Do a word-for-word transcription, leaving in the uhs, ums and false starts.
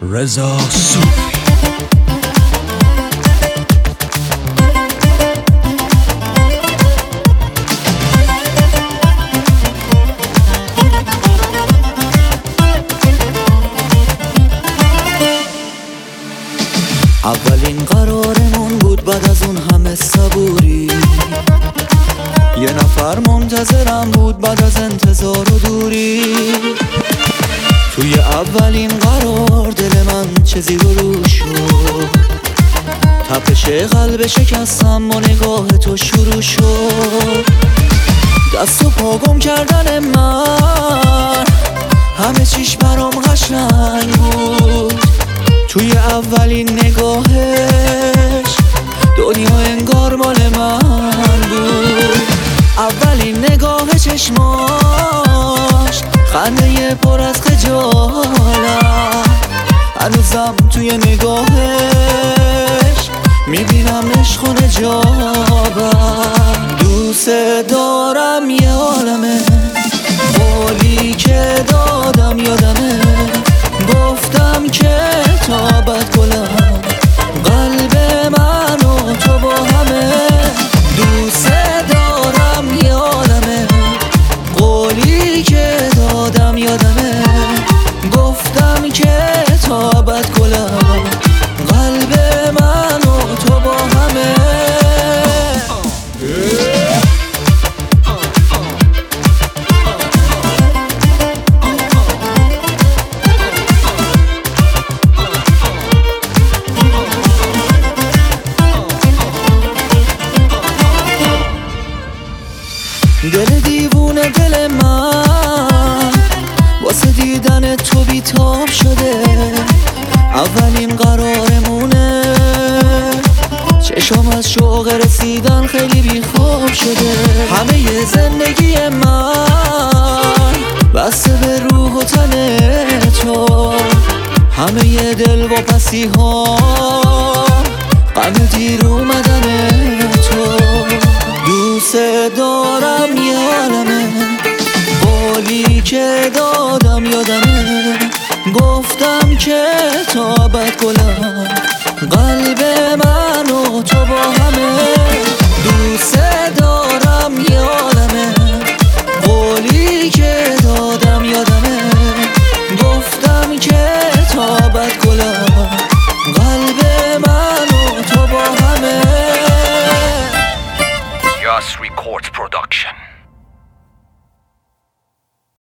رضا صوفی. اولین قرارمون بود بعد از اون همه صبوری، یه نفر منتظرم بود بعد از انتظار و دوری. توی اولین قرار دل من چه زیر و رو شد، تپش قلب شکستم و نگاه تو شروع شد. دست و پا گم کردن من همه چیش برام قشنگ بود. توی اولین نگاهش دنیا انگار مال من بود. اولین نگاه چشماش خنده پر از خجالت، هنوزم توی نگاهش میبینم عشق و نجابت. دوست دارم یه عالمه، قولی که دادم یادمه، گفتم که تابت گلم قلب من و تو با همه. دوست دارم یه عالمه، قولی که دادم یادمه، گفتم که تابت گلم قلب من و تو با همه. دل دیوونه دل من واسه دیدن تو بیتاب شده. اولین قرارمونه، چشم از شوق رسیدن خیلی بیخواب شده. همه زندگی من بسته به روح و تن تو، همه دل و پسی ها غم دیر اومدن تو. دوست دارم یه عالمه، قولی که دادم